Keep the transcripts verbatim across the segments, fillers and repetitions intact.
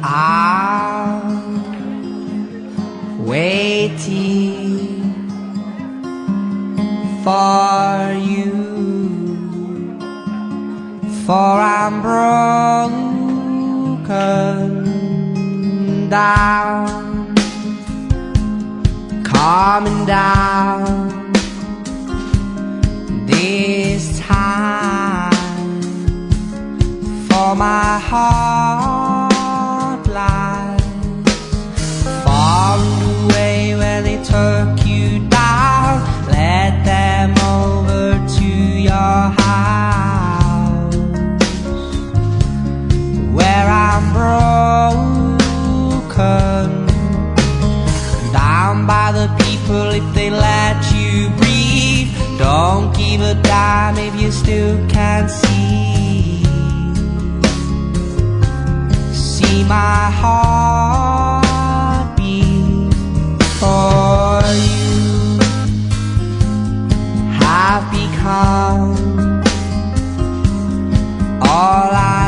I'm waiting for you, for I'm broken down, coming down. This time, for my heart lies far away where they took you down. Let them over to your house, where I'm broken down by the people. If they let you breathe, don't give a damn if you still can't see. See my heart beat for you. Have become all I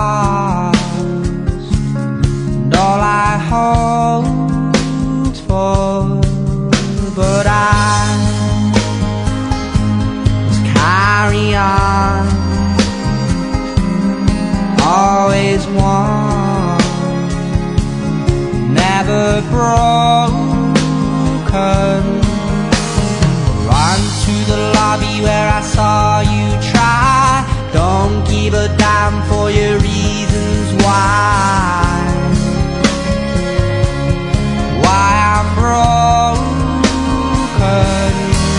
lost and all I hoped for, but I carry on, always one, never broken. Run to the lobby where I saw you try. Don't give a damn for your reasons why. Why I'm broken.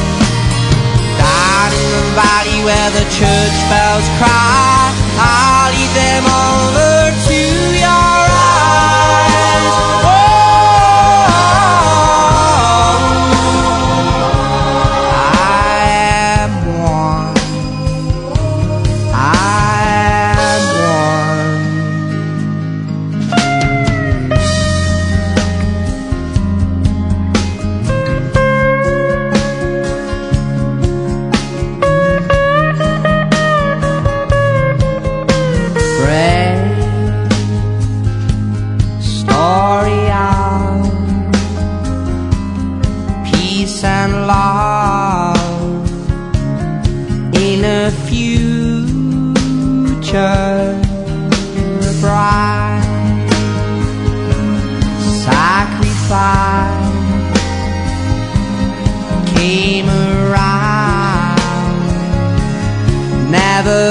Down in the valley where the church bells cry, I'll lead them over to your eyes. Oh, I am one, I am one. Story of peace and love in a future bright. Sacrifice came around, never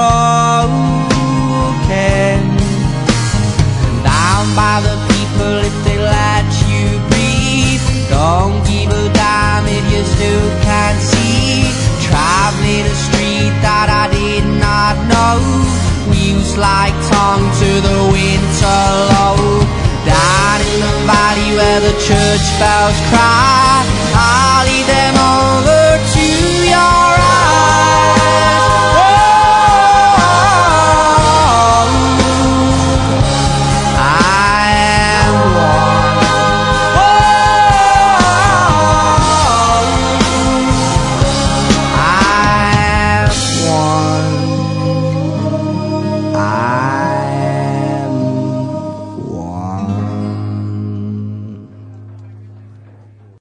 broken. Down by the people if they let you breathe. Don't give a damn if you still can't see. Traveling a street that I did not know, wheels like tongue to the winter low. Down in the valley where the church bells cry, I'll lead them